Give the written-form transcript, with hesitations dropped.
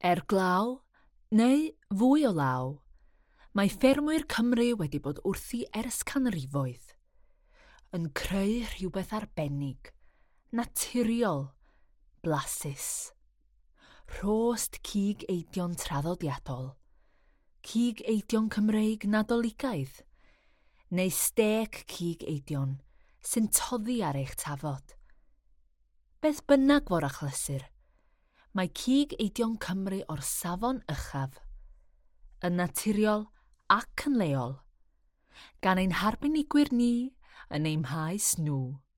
Glaw, neu fwy o law, mae ffermwyr Cymru wedi bod wrthi ers canrifoedd, yn creu rhywbeth arbennig, naturiol, blasus. Rhost cig eidion traddodiadol, cig eidion Cymreig nadoligaidd, neu stêc cig eidion sy'n toddi ar eich tafod. Beth bynnag fo'r achlysur, mae cig eidion Cymru o'r safon uchaf, yn naturiol ac yn leol, gan ein harbenigwyr ni yn ein mhaes nhw.